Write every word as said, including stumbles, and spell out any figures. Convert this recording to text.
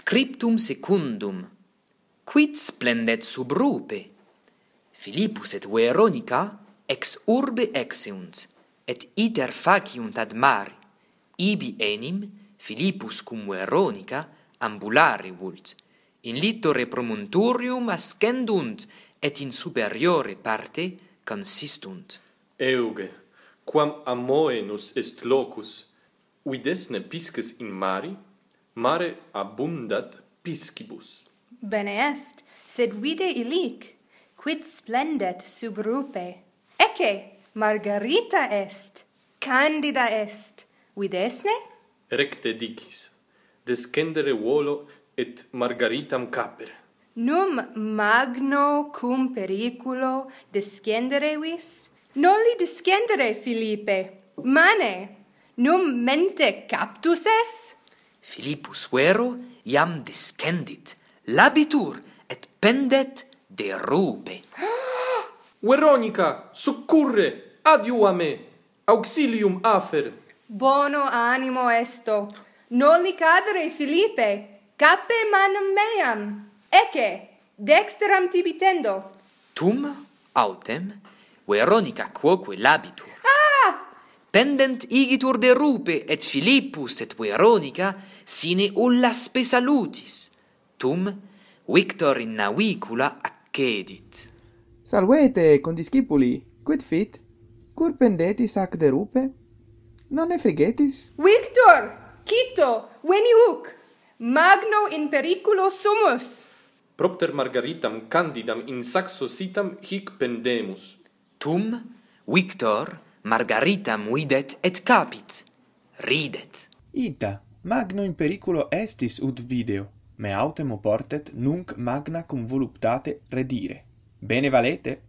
Scriptum secundum. Quid splendet sub rupe? Philippus et Veronica ex urbe exeunt, et iter faciunt ad mare. Ibi enim Philippus cum Veronica ambulare vult. In littore promontorium ascendunt, et in superiore parte consistunt. Euge, quam amoenus est locus, videsne pisces in mari, mare abundat piscibus. Bene est, sed vide illic, quid splendet sub rupe. Ecce, Margarita est, candida est, videsne? Recte dicis, descendere volo et Margaritam capere. Num magno cum periculo descendere vis? Nolli descendere, Philippe, mane, num mente captus es? Philippus Vero iam descendit, labitur et pendet de rupe. Veronica, succurre, adiua me, auxilium afer. Bono animo esto, nolli cadere, Philippe, cape manum meam. Ecce, dexteram tibi tendo. Tum autem Veronica quoque labitur. Ah! Pendent igitur de rupe, et Philippus et Veronica sine ullaspes salutis. Tum Victor in navicula accedit. Salvete, condiscipuli, quid fit? Cur pendetis ac de rupe? Non ne frigetis? Victor, Quito, veni huc. Magno in periculo sumus. Propter Margaritam candidam in saxo sitam hic pendemus. Tum Victor Margaritam videt et capit. Ridet. Ita, magno in periculo estis ut video, me autem oportet nunc magna cum voluptate redire. Bene valete?